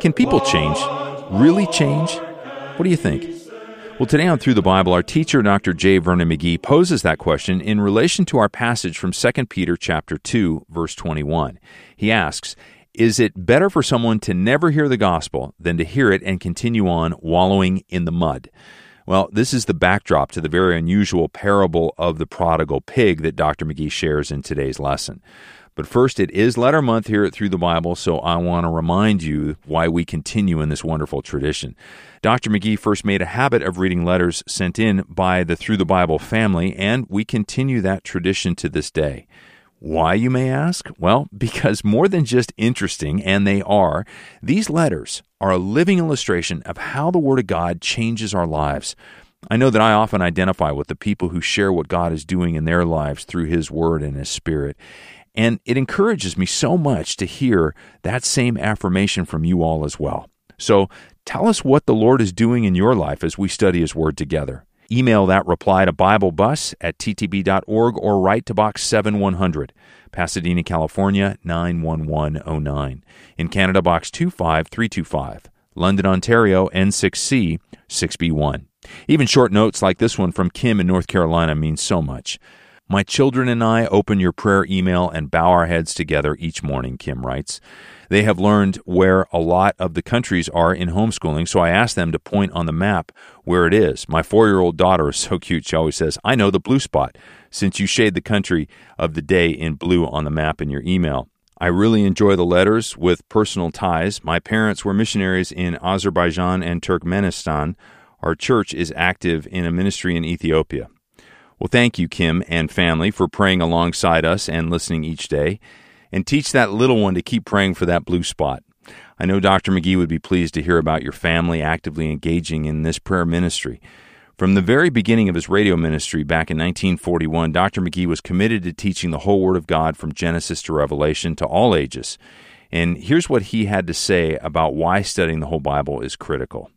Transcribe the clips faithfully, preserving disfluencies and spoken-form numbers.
can people change? Really change? What do you think? Well, today on Through the Bible, our teacher, Doctor J. Vernon McGee, poses that question in relation to our passage from Second Peter chapter two, verse twenty-one. He asks, is it better for someone to never hear the gospel than to hear it and continue on wallowing in the mud? Well, this is the backdrop to the very unusual parable of the prodigal pig that Doctor McGee shares in today's lesson. But first, it is Letter Month here at Through the Bible, so I want to remind you why we continue in this wonderful tradition. Doctor McGee first made a habit of reading letters sent in by the Through the Bible family, and we continue that tradition to this day. Why, you may ask? Well, because more than just interesting, and they are, these letters are a living illustration of how the Word of God changes our lives. I know that I often identify with the people who share what God is doing in their lives through His Word and His Spirit. And it encourages me so much to hear that same affirmation from you all as well. So tell us what the Lord is doing in your life as we study His Word together. Email that reply to BibleBus at t t b dot org or write to Box seven one hundred, Pasadena, California, nine one one oh nine. In Canada, Box two five three two five. London, Ontario, N six C six B one. Even short notes like this one from Kim in North Carolina mean so much. My children and I open your prayer email and bow our heads together each morning, Kim writes. They have learned where a lot of the countries are in homeschooling, so I ask them to point on the map where it is. My four-year-old daughter is so cute. She always says, I know the blue spot, since you shade the country of the day in blue on the map in your email. I really enjoy the letters with personal ties. My parents were missionaries in Azerbaijan and Turkmenistan. Our church is active in a ministry in Ethiopia. Well, thank you, Kim and family, for praying alongside us and listening each day. And teach that little one to keep praying for that blue spot. I know Doctor McGee would be pleased to hear about your family actively engaging in this prayer ministry. From the very beginning of his radio ministry back in nineteen forty-one, Doctor McGee was committed to teaching the whole Word of God from Genesis to Revelation to all ages. And here's what he had to say about why studying the whole Bible is critical.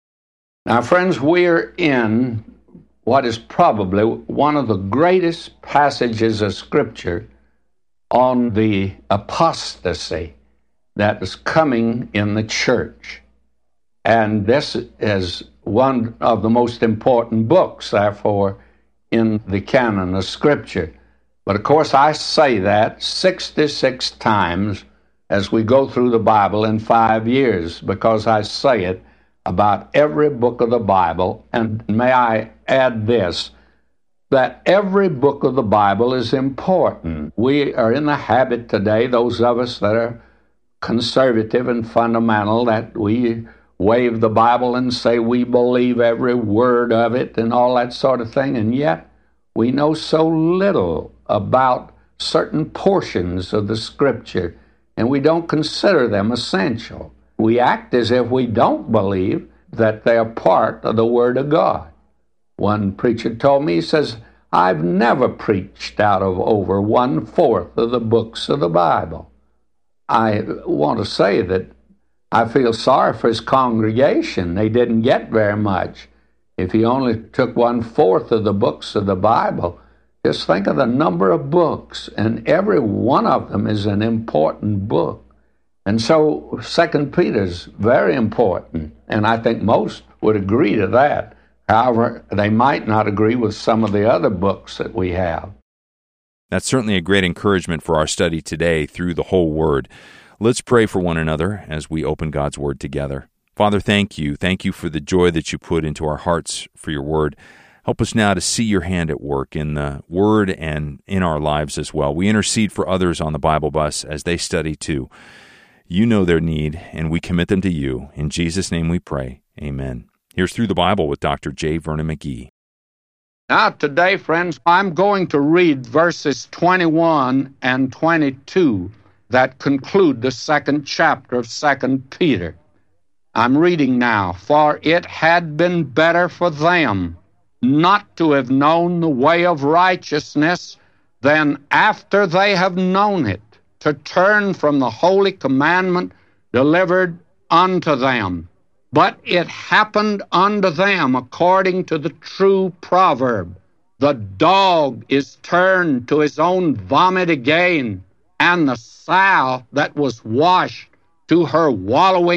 Now, friends, we're in what is probably one of the greatest passages of Scripture on the apostasy that is coming in the church. And this is one of the most important books, therefore, in the canon of Scripture. But of course, I say that sixty-six times as we go through the Bible in five years, because I say it about every book of the Bible. And may I add this, that every book of the Bible is important. We are in the habit today, those of us that are conservative and fundamental, that we wave the Bible and say we believe every word of it and all that sort of thing, and yet we know so little about certain portions of the Scripture, and we don't consider them essential. We act as if we don't believe that they are part of the Word of God. One preacher told me, he says, I've never preached out of over one-fourth of the books of the Bible. I want to say that I feel sorry for his congregation. They didn't get very much. If he only took one-fourth of the books of the Bible, just think of the number of books, and every one of them is an important book. And so Second Peter's very important, and I think most would agree to that. However, they might not agree with some of the other books that we have. That's certainly a great encouragement for our study today through the whole Word. Let's pray for one another as we open God's Word together. Father, thank you. Thank you for the joy that you put into our hearts for your Word. Help us now to see your hand at work in the Word and in our lives as well. We intercede for others on the Bible Bus as they study too. You know their need, and we commit them to you. In Jesus' name we pray. Amen. Here's Through the Bible with Doctor J. Vernon McGee. Now today, friends, I'm going to read verses twenty-one and twenty-two that conclude the second chapter of Second Peter. I'm reading now. For it had been better for them not to have known the way of righteousness than after they have known it, to turn from the holy commandment delivered unto them. But it happened unto them according to the true proverb, the dog is turned to his own vomit again, and the sow that was washed to her wallowing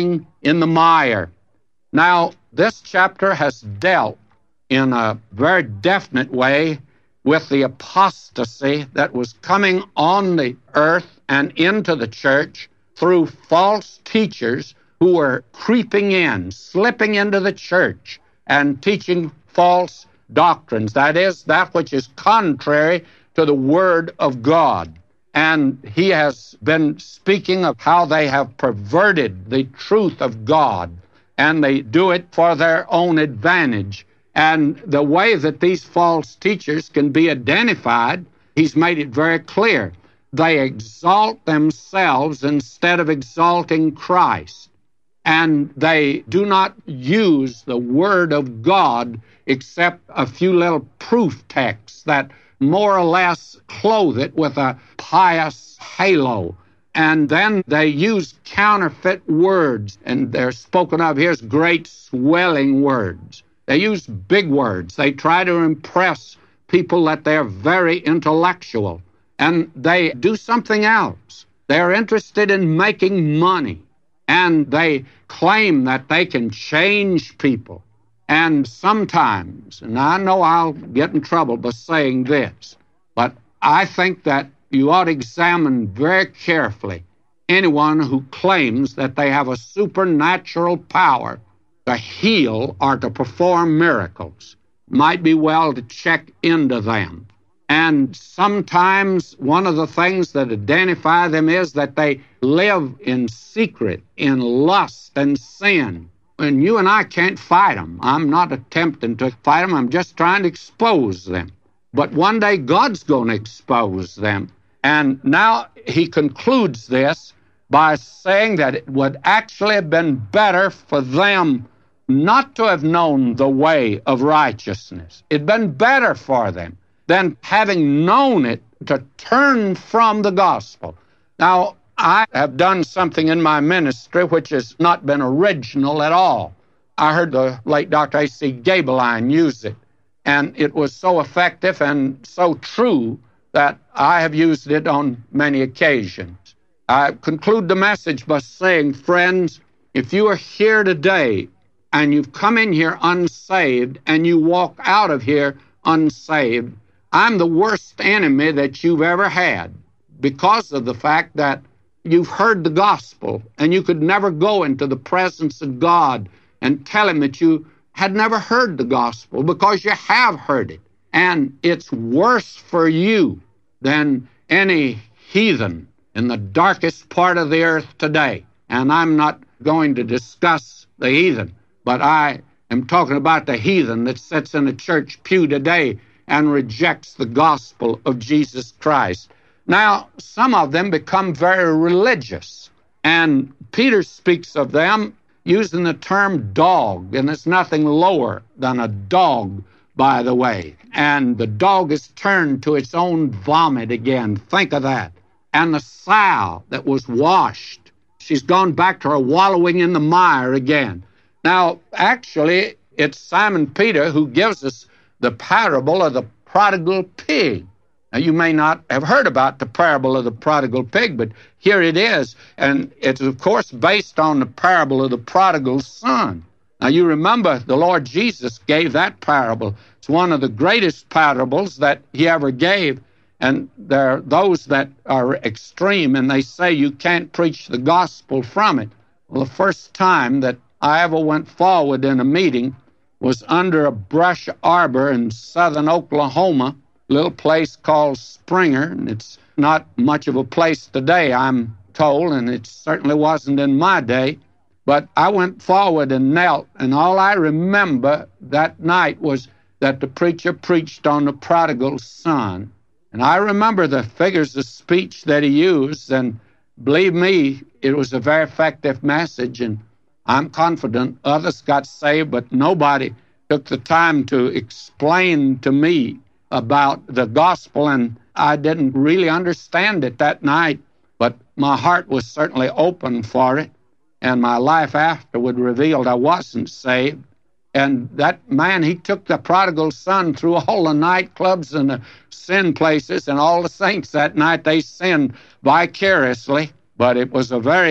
in the mire. Now, this chapter has dealt in a very definite way with the apostasy that was coming on the earth and into the church through false teachers who were creeping in, slipping into the church and teaching false doctrines. That is, that which is contrary to the Word of God. And he has been speaking of how they have perverted the truth of God, and they do it for their own advantage. And the way that these false teachers can be identified, he's made it very clear. They exalt themselves instead of exalting Christ. And they do not use the Word of God except a few little proof texts that more or less clothe it with a pious halo. And then they use counterfeit words, and they're spoken of here as great swelling words. They use big words. They try to impress people that they're very intellectual. And they do something else. They're interested in making money. And they claim that they can change people. And sometimes, and I know I'll get in trouble by saying this, but I think that you ought to examine very carefully anyone who claims that they have a supernatural power to heal or to perform miracles. Might be well to check into them. And sometimes one of the things that identify them is that they live in secret, in lust and sin. And you and I can't fight them. I'm not attempting to fight them. I'm just trying to expose them. But one day God's going to expose them. And now he concludes this by saying that it would actually have been better for them not to have known the way of righteousness. It'd been better for them than having known it to turn from the gospel. Now, I have done something in my ministry which has not been original at all. I heard the late Doctor A C Gabeline use it, and it was so effective and so true that I have used it on many occasions. I conclude the message by saying, friends, if you are here today and you've come in here unsaved and you walk out of here unsaved, I'm the worst enemy that you've ever had because of the fact that you've heard the gospel and you could never go into the presence of God and tell him that you had never heard the gospel because you have heard it. And it's worse for you than any heathen in the darkest part of the earth today. And I'm not going to discuss the heathen, but I am talking about the heathen that sits in a church pew today and rejects the gospel of Jesus Christ. Now, some of them become very religious, and Peter speaks of them using the term dog, and it's nothing lower than a dog, by the way. And the dog is turned to its own vomit again. Think of that. And the sow that was washed, she's gone back to her wallowing in the mire again. Now, actually, it's Simon Peter who gives us the parable of the prodigal pig. Now, you may not have heard about the parable of the prodigal pig, but here it is. And it's, of course, based on the parable of the prodigal son. Now, you remember the Lord Jesus gave that parable. It's one of the greatest parables that he ever gave. And there are those that are extreme, and they say you can't preach the gospel from it. Well, the first time that I ever went forward in a meeting was under a brush arbor in southern Oklahoma, a little place called Springer. And it's not much of a place today, I'm told, and it certainly wasn't in my day. But I went forward and knelt, and all I remember that night was that the preacher preached on the prodigal son. And I remember the figures of speech that he used, and believe me, it was a very effective message, and I'm confident others got saved, but nobody took the time to explain to me about the gospel, and I didn't really understand it that night, but my heart was certainly open for it, and my life afterward revealed I wasn't saved. And that man, he took the prodigal son through all the nightclubs and the sin places, and all the saints that night, they sinned vicariously. But it was a very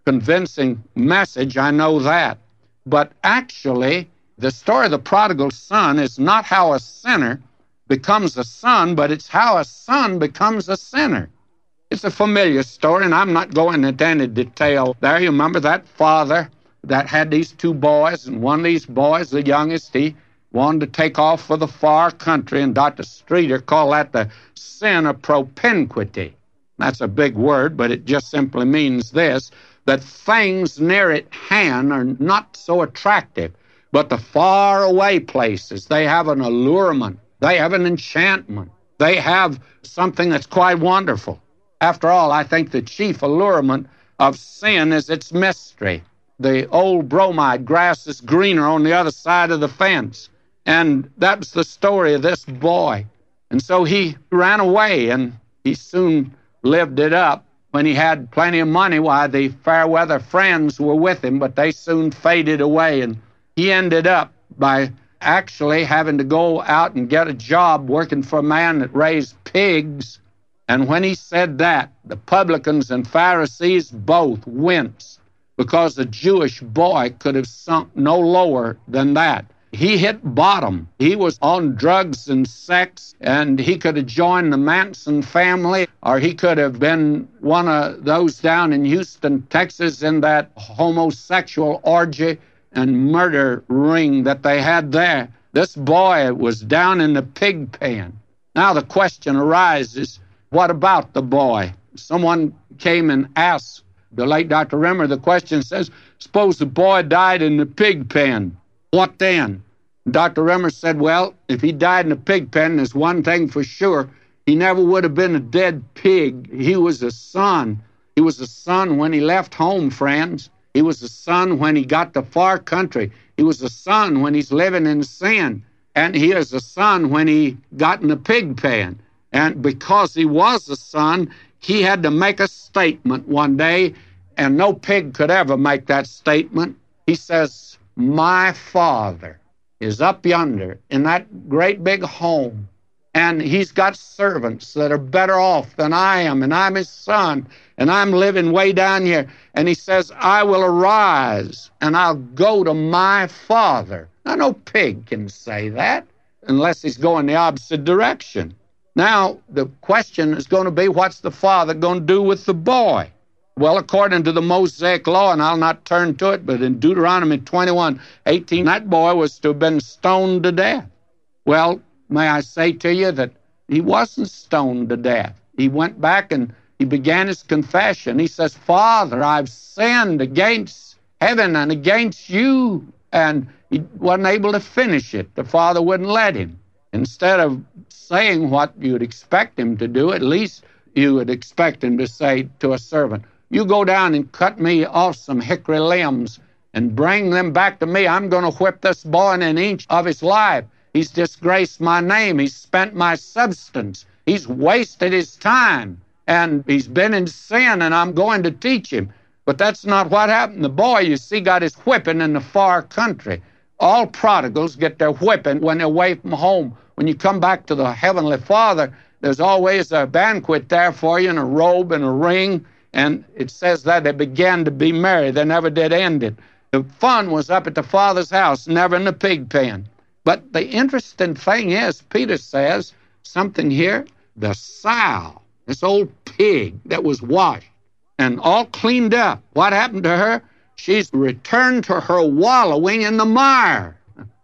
convincing message, I know that. But actually, the story of the prodigal son is not how a sinner becomes a son, but it's how a son becomes a sinner. It's a familiar story, and I'm not going into any detail there. You remember that father that had these two boys, and one of these boys, the youngest, he wanted to take off for the far country, and Doctor Streeter called that the sin of propinquity. That's a big word, but it just simply means this, that things near at hand are not so attractive, but the far-away places, they have an allurement, they have an enchantment, they have something that's quite wonderful. After all, I think the chief allurement of sin is its mystery. The old bromide grass is greener on the other side of the fence. And that was the story of this boy. And so he ran away, and he soon lived it up. When he had plenty of money, why, the fair weather friends were with him, but they soon faded away. And he ended up by actually having to go out and get a job working for a man that raised pigs. And when he said that, the publicans and Pharisees both winced, because the Jewish boy could have sunk no lower than that. He hit bottom. He was on drugs and sex, and he could have joined the Manson family, or he could have been one of those down in Houston, Texas, in that homosexual orgy and murder ring that they had there. This boy was down in the pig pen. Now the question arises, what about the boy? Someone came and asked the late Doctor Rimmer, the question says, suppose the boy died in the pig pen. What then? Doctor Rimmer said, well, if he died in a pig pen, there's one thing for sure. He never would have been a dead pig. He was a son. He was a son when he left home, friends. He was a son when he got to far country. He was a son when he's living in sin. And he is a son when he got in a pig pen. And because he was a son, he had to make a statement one day, and no pig could ever make that statement. He says, my father is up yonder in that great big home, and he's got servants that are better off than I am, and I'm his son, and I'm living way down here. And he says, I will arise, and I'll go to my father. Now, no pig can say that unless he's going the opposite direction. Now, the question is going to be, what's the father going to do with the boy? Well, according to the Mosaic law, and I'll not turn to it, but in Deuteronomy twenty-one eighteen, that boy was to have been stoned to death. Well, may I say to you that he wasn't stoned to death. He went back and he began his confession. He says, Father, I've sinned against heaven and against you. And he wasn't able to finish it. The father wouldn't let him. Instead of saying what you'd expect him to do, at least you would expect him to say to a servant, you go down and cut me off some hickory limbs and bring them back to me. I'm going to whip this boy in an inch of his life. He's disgraced my name. He's spent my substance. He's wasted his time. And he's been in sin, and I'm going to teach him. But that's not what happened. The boy, you see, got his whipping in the far country. All prodigals get their whipping when they're away from home. When you come back to the Heavenly Father, there's always a banquet there for you, and a robe and a ring. And it says that they began to be merry. They never did end it. The fun was up at the Father's house, never in the pig pen. But the interesting thing is, Peter says something here, the sow, this old pig that was washed and all cleaned up. What happened to her? She's returned to her wallowing in the mire.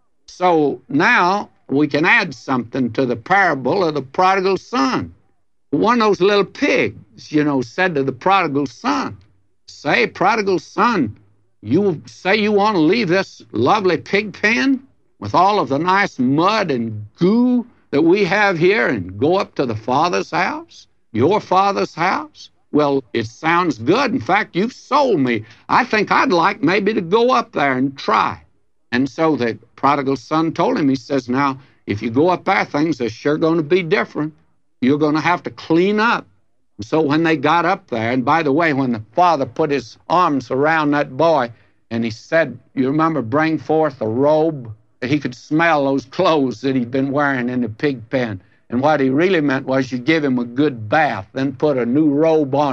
So now we can add something to the parable of the prodigal son. One of those little pigs, you know, said to the prodigal son, say, prodigal son, you say you want to leave this lovely pig pen with all of the nice mud and goo that we have here and go up to the Father's house, your Father's house? Well, it sounds good. In fact, you've sold me. I think I'd like maybe to go up there and try. And so the prodigal son told him, he says, now, if you go up there, things are sure going to be different. You're going to have to clean up. So when they got up there, and by the way, when the father put his arms around that boy, and he said, you remember, bring forth a robe, he could smell those clothes that he'd been wearing in the pig pen. And what he really meant was you give him a good bath, then put a new robe on him.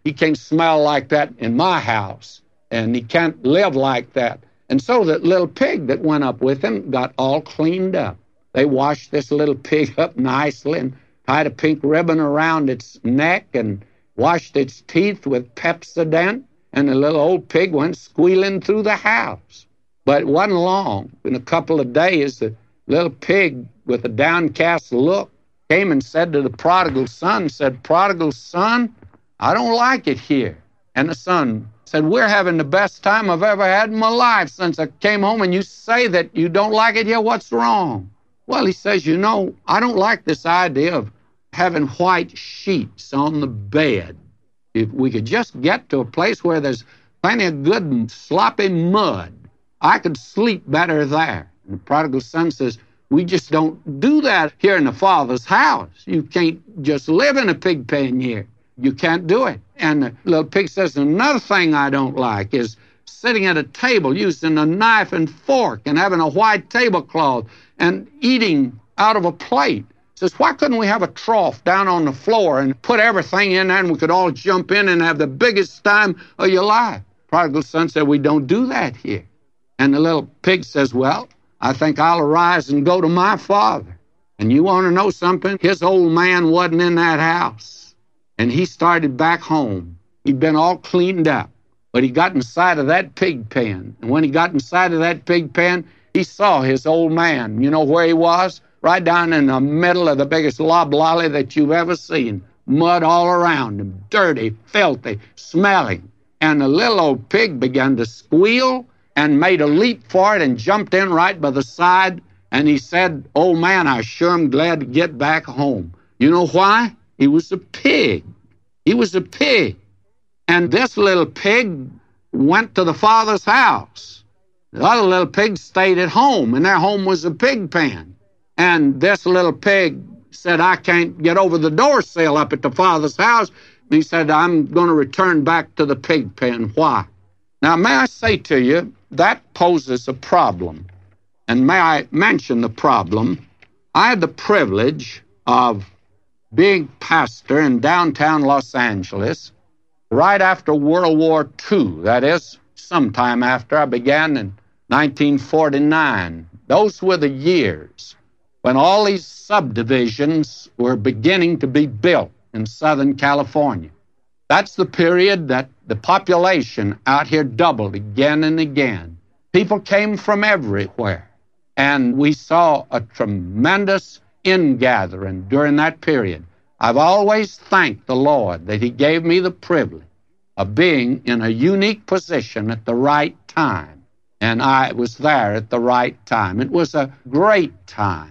he can't smell like that in my house, and he can't live like that. And so that little pig that went up with him got all cleaned up. They washed this little pig up nicely and tied a pink ribbon around its neck and washed its teeth with Pepsodent, and the little old pig went squealing through the house. But it wasn't long. In a couple of days, the little pig, with a downcast look, came and said to the prodigal son, said, "Prodigal son, I don't like it here." And the son said, "We're having the best time I've ever had in my life since I came home, and you say that you don't like it here. What's wrong?" Well, he says, "You know, I don't like this idea of having white sheets on the bed. If we could just get to a place where there's plenty of good sloppy mud, I could sleep better there." And the prodigal son says, "We just don't do that here in the Father's house. You can't just live in a pig pen here. You can't do it." And the little pig says, "Another thing I don't like is sitting at a table using a knife and fork and having a white tablecloth and eating out of a plate." Says, "Why couldn't we have a trough down on the floor and put everything in there and we could all jump in and have the biggest time of your life?" Prodigal son said, "We don't do that here." And the little pig says, "Well, I think I'll arise and go to my father." And you want to know something? His old man wasn't in that house. And he started back home. He'd been all cleaned up. But he got inside of that pig pen. And when he got inside of that pig pen, he saw his old man. You know where he was? Right down in the middle of the biggest loblolly that you've ever seen. Mud all around him, dirty, filthy, smelling. And the little old pig began to squeal and made a leap for it and jumped in right by the side. And he said, "Old man, I sure am glad to get back home." You know why? He was a pig. He was a pig. And this little pig went to the father's house. The other little pigs stayed at home, and their home was a pig pen. And this little pig said, "I can't get over the door sill up at the father's house." He said, "I'm going to return back to the pig pen." Why? Now, may I say to you, that poses a problem. And may I mention the problem? I had the privilege of being pastor in downtown Los Angeles right after World War Two. That is, sometime after. I began in nineteen forty-nine. Those were the years when all these subdivisions were beginning to be built in Southern California. That's the period that the population out here doubled again and again. People came from everywhere, and we saw a tremendous ingathering during that period. I've always thanked the Lord that He gave me the privilege of being in a unique position at the right time, and I was there at the right time. It was a great time.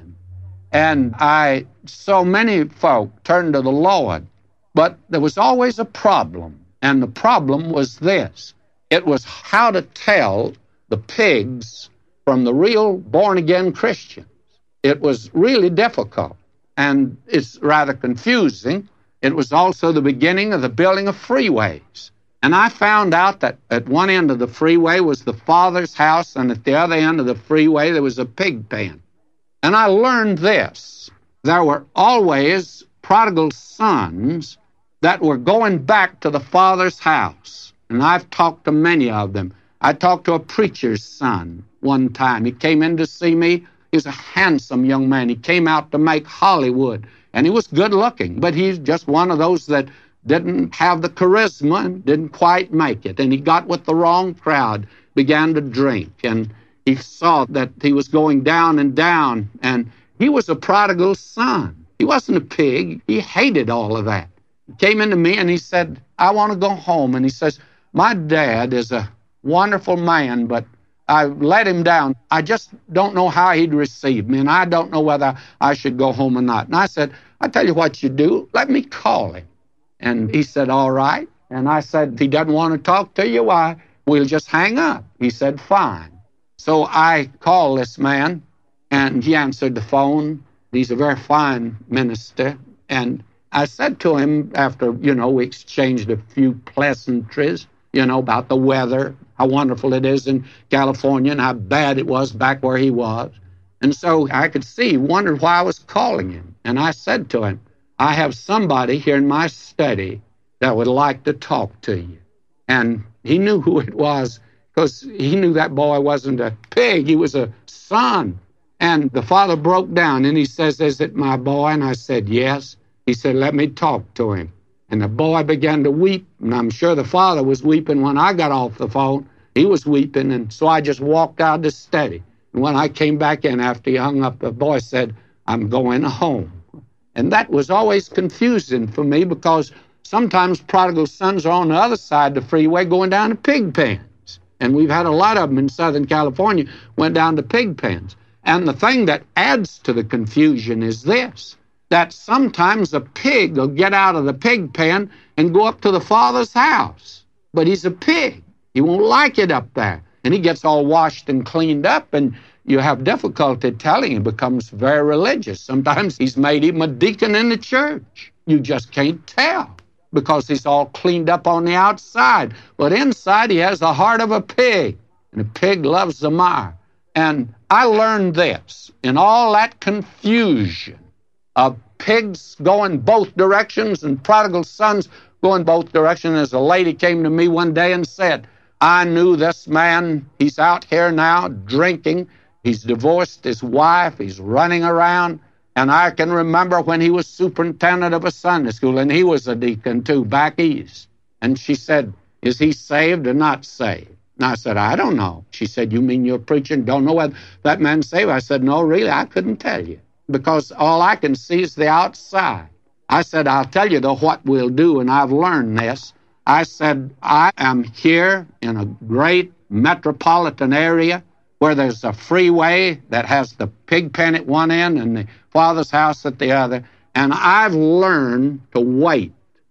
And I, so many folk turned to the Lord, but there was always a problem. And the problem was this. It was how to tell the pigs from the real born-again Christians. It was really difficult, and it's rather confusing. It was also the beginning of the building of freeways. And I found out that at one end of the freeway was the father's house, and at the other end of the freeway there was a pig pen. And I learned this. There were always prodigal sons that were going back to the father's house. And I've talked to many of them. I talked to a preacher's son one time. He came in to see me. He was a handsome young man. He came out to make Hollywood. And he was good looking, but he's just one of those that didn't have the charisma and didn't quite make it. And he got with the wrong crowd, began to drink, and he saw that he was going down and down, and he was a prodigal son. He wasn't a pig. He hated all of that. He came into me and he said, "I want to go home." And he says, "My dad is a wonderful man, but I let him down. I just don't know how he'd receive me, and I don't know whether I should go home or not." And I said, "I tell you what you do. Let me call him." And he said, "All right." And I said, "If he doesn't want to talk to you, why, we'll just hang up." He said, "Fine." So I called this man, and he answered the phone. He's a very fine minister. And I said to him after, you know, we exchanged a few pleasantries, you know, about the weather, how wonderful it is in California and how bad it was back where he was. And so I could see, he wondered why I was calling him. And I said to him, "I have somebody here in my study that would like to talk to you. And he knew who it was, because he knew that boy wasn't a pig. He was a son. And the father broke down, and he says, "Is it my boy?" And I said, "Yes." He said, "Let me talk to him." And the boy began to weep, and I'm sure the father was weeping when I got off the phone. He was weeping, and so I just walked out to study. And when I came back in after he hung up, the boy said, "I'm going home." And that was always confusing for me, because sometimes prodigal sons are on the other side of the freeway going down to pig pens. And we've had a lot of them in Southern California went down to pig pens. And the thing that adds to the confusion is this, that sometimes a pig will get out of the pig pen and go up to the father's house. But he's a pig. He won't like it up there. And he gets all washed and cleaned up, and you have difficulty telling. He becomes very religious. Sometimes he's made him a deacon in the church. You just can't tell, because he's all cleaned up on the outside. But inside, he has the heart of a pig, and a pig loves the mire. And I learned this, in all that confusion of pigs going both directions and prodigal sons going both directions, as a lady came to me one day and said, "I knew this man, he's out here now drinking. He's divorced his wife. He's running around. And I can remember when he was superintendent of a Sunday school, and he was a deacon too, back east." And she said, "Is he saved or not saved?" And I said, "I don't know." She said, "You mean you're preaching, don't know whether that man's saved?" I said, "No, really, I couldn't tell you, because all I can see is the outside." I said, "I'll tell you, though, what we'll do," and I've learned this. I said, "I am here in a great metropolitan area where there's a freeway that has the pig pen at one end and the father's house at the other, and I've learned to wait.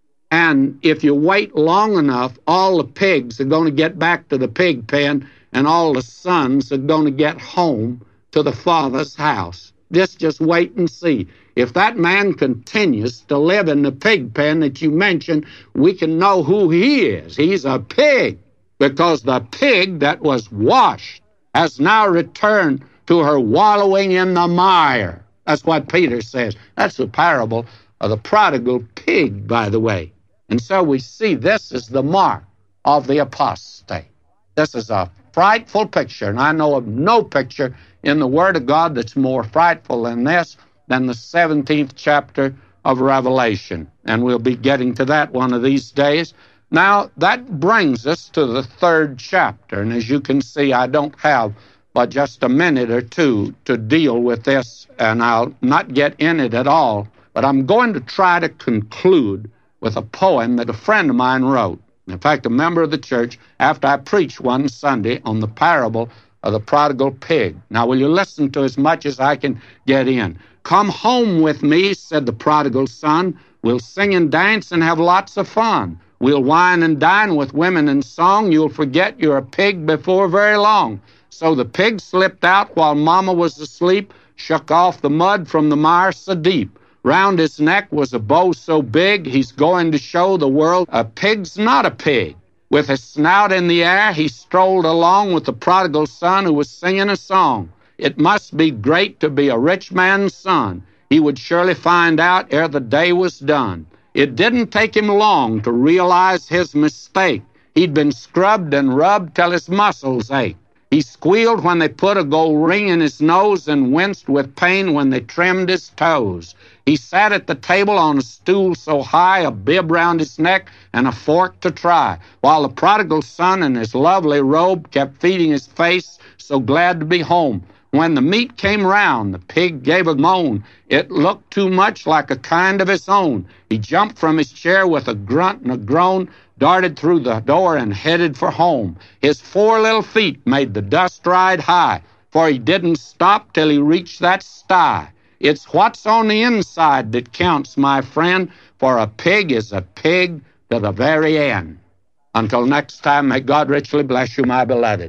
And if you wait long enough, all the pigs are going to get back to the pig pen, and all the sons are going to get home to the father's house. Just, just wait and see. If that man continues to live in the pig pen that you mentioned, we can know who he is. He's a pig, because the pig that was washed has now returned to her wallowing in the mire." That's what Peter says. That's the parable of the prodigal pig, by the way. And so we see this is the mark of the apostate. This is a frightful picture, and I know of no picture in the Word of God that's more frightful than this, than the seventeenth chapter of Revelation. And we'll be getting to that one of these days. Now, that brings us to the third chapter, and as you can see, I don't have but just a minute or two to deal with this, and I'll not get in it at all, but I'm going to try to conclude with a poem that a friend of mine wrote. In fact, a member of the church, after I preached one Sunday on the parable of the prodigal pig. Now, will you listen to as much as I can get in? "Come home with me," said the prodigal son. "We'll sing and dance and have lots of fun. We'll wine and dine with women and song. You'll forget you're a pig before very long." So the pig slipped out while Mama was asleep, shook off the mud from the mire so deep. Round his neck was a bow so big, he's going to show the world a pig's not a pig. With his snout in the air, he strolled along with the prodigal son who was singing a song. It must be great to be a rich man's son. He would surely find out ere the day was done. It didn't take him long to realize his mistake. He'd been scrubbed and rubbed till his muscles ached. He squealed when they put a gold ring in his nose and winced with pain when they trimmed his toes. He sat at the table on a stool so high, a bib round his neck and a fork to try, while the prodigal son in his lovely robe kept feeding his face, so glad to be home. When the meat came round, the pig gave a moan. It looked too much like a kind of his own. He jumped from his chair with a grunt and a groan, darted through the door and headed for home. His four little feet made the dust ride high, for he didn't stop till he reached that sty. It's what's on the inside that counts, my friend, for a pig is a pig to the very end. Until next time, may God richly bless you, my beloved.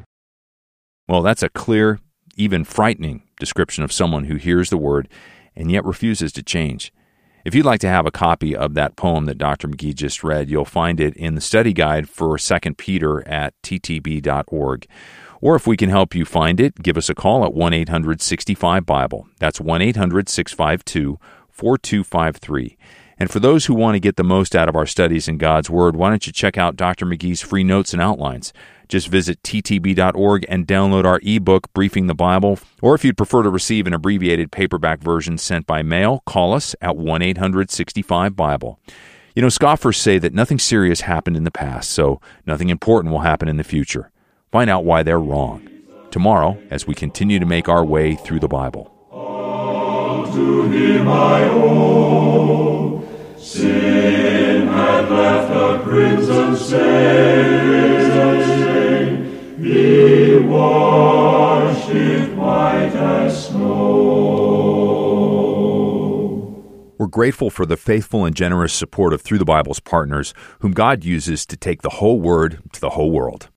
Well, that's a clear, even frightening description of someone who hears the word and yet refuses to change. If you'd like to have a copy of that poem that Doctor McGee just read, you'll find it in the study guide for Second Peter at t t b dot org. Or if we can help you find it, give us a call at one eight hundred six five Bible. That's one eight hundred six five two four two five three. And for those who want to get the most out of our studies in God's Word, why don't you check out Doctor McGee's free notes and outlines? Just visit t t b dot org and download our ebook, Briefing the Bible. Or if you'd prefer to receive an abbreviated paperback version sent by mail, call us at one eight hundred sixty-five Bible. You know, scoffers say that nothing serious happened in the past, so nothing important will happen in the future. Find out why they're wrong tomorrow as we continue to make our way through the Bible. To him I owe, sin had left a crimson stain, he washed it white as snow. We're grateful for the faithful and generous support of Through the Bible's partners, whom God uses to take the whole Word to the whole world.